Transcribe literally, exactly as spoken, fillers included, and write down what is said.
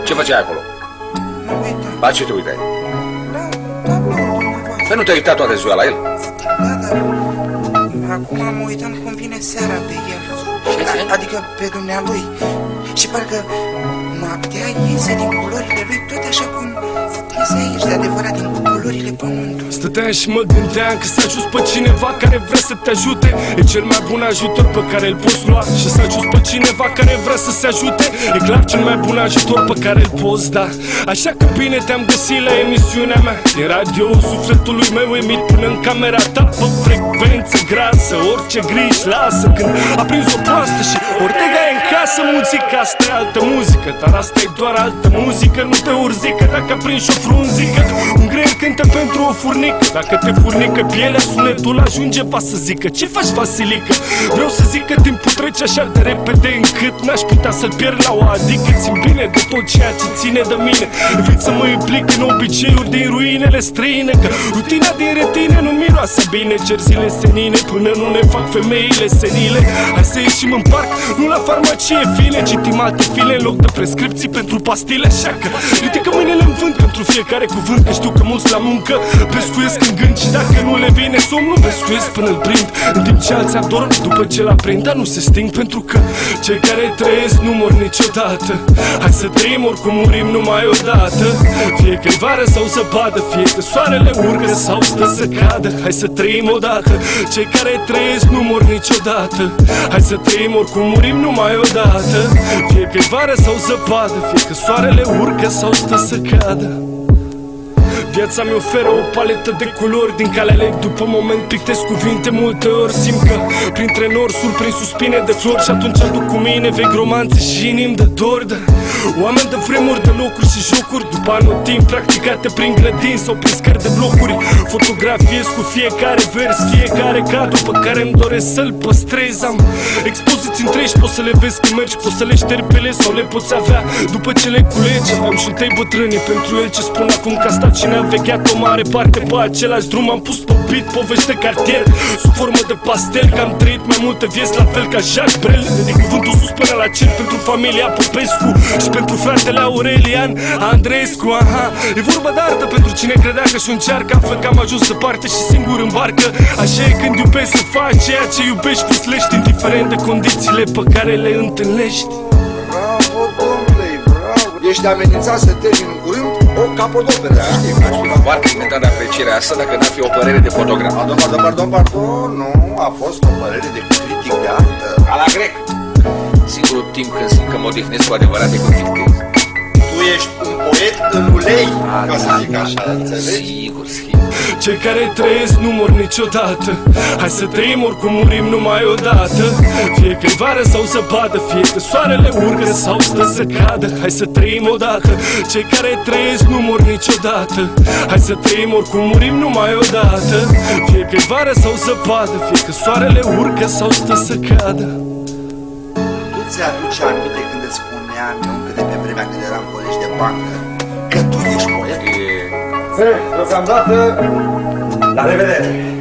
Ce făceai acolo? Mă uitam. La ce te uitai? Da, tabloul dumneavoastră. Păi nu te-ai uitat toată ziua la el? Da, dar acum mă uitam cum vine seara pe el. Adică pe dumnealui. Și parcă noaptea iese din culorile lui tot așa cum iese aici de adevărat din culorile pământului. Stăteam și mă gândeam că s-a ajuns pe cineva care vrea să te ajute. E cel mai bun ajutor pe care îl poți lua. Și s-a ajuns pe cineva care vrea să se ajute. E clar cel mai bun ajutor pe care îl poți da. Așa că bine te-am găsit la emisiunea mea. Din radio sufletului meu emit până în camera ta pe frecvență grasă. Orice griji lasă când a prins o proastă și Ortega e în casă. Muzica asta e altă muzică, dar asta e doar altă muzică. Nu te urzică dacă aprinși o frunzică. Un greier cântă pentru o furnică. Dacă te furnică pielea, sunetul ajunge, va să zică. Ce faci, Vasilică? Vreau să zic că timpul trece așa de repede încât n-aș putea să-l pierd la o adică. Țin bine de tot ceea ce ține de mine. Evit să mă implic în obiceiuri din ruinele străine, că rutina din retine nu miroase bine. Cer zile senine până nu ne fac femeile senile. Hai să ieșim în parc, nu la farmacie fine. Citim alte file în loc de prescripții pentru pastile. Așa că ridică mâinile în vânt pentru fiecare cuvânt, că știu că mulți la muncă pescuiesc în gând. Și dacă nu le vine somnul, pescuiesc până îl prind. În timp ce alții adorm după ce l-aprind, dar nu se sting, pentru că cei care trăiesc nu mor niciodată. Hai să trăim, oricum murim numai odată. Fie că e vară sau zăpadă, fie că soarele urcă sau stă să cadă. Hai să trăim odată. Cei care trăiesc nu mor niciodată. Hai să trăim, oricum murim numai odată. Fie că e vară sau zăpadă, fie că soarele urcă sau stă să cadă. Viața mi oferă o paletă de culori, din care aleg după moment pictez cuvinte. Multe ori simt că printre nori surprind suspine de flori. Și atunci aduc cu mine vechi romanțe și inimi de dor, de oameni de vremuri, de locuri și jocuri, după anotimp practicate prin grădini sau prin scări de blocuri. Fotografiez cu fiecare vers, fiecare cadru pe care îmi doresc să-l păstrez. Am expoziții întregi, poți să le vezi când mergi, poți să le ștergi pe ele sau le poți avea după ce le culegi. Am și întâi bătrânii pentru el ce spun acum, că a stat și ne-a vecheat o mare parte pe același drum. Am pus pe beat povești de cartier sub formă de pastel, că am trăit mai multe vieți la fel ca Jacques Brel. De cuvântul sus până la cer pentru familia Popescu și pentru fratele Aurelian Andreescu. Aha, e vorba de artă pentru cine credea că și încearcă, află că am ajuns departe și singur în barcă. Așa e când iubești, să faci ceea ce iubești, fuslești indiferent de condițiile pe care le întâlnești. Bravo, domnule, bravo! Ești amenințat să termin în curând o capodoperă, da? Știi, aș fi foarte limitat de aprecierea asta dacă n-ar fi o părere de fotograf. Pardon, pardon, pardon, pardon, nu, a fost o părere de critic de artă. Ca la grec. Singurul timp când simt că mă odihnesc cu adevărat e când dictez. Tu ești un poet în ulei, ca să zic așa, înțelegi? Sigur, sigur. Cei care trăiesc nu mor niciodată. Hai să trăim, oricum murim numai odată. Fie că e vară sau zăpadă, fie că soarele urcă sau stă să cadă. Hai să trăim odată. Cei care trăiesc nu mor niciodată. Hai să trăim, oricum murim numai odată. Fie că e vară sau zăpadă, fie că soarele urcă sau stă să cadă. Tu ți-aduci aminte când îți spuneam eu încă de pe vremea când eram colegi de bancă că tu ești poet? E... Deocamdată, la revedere!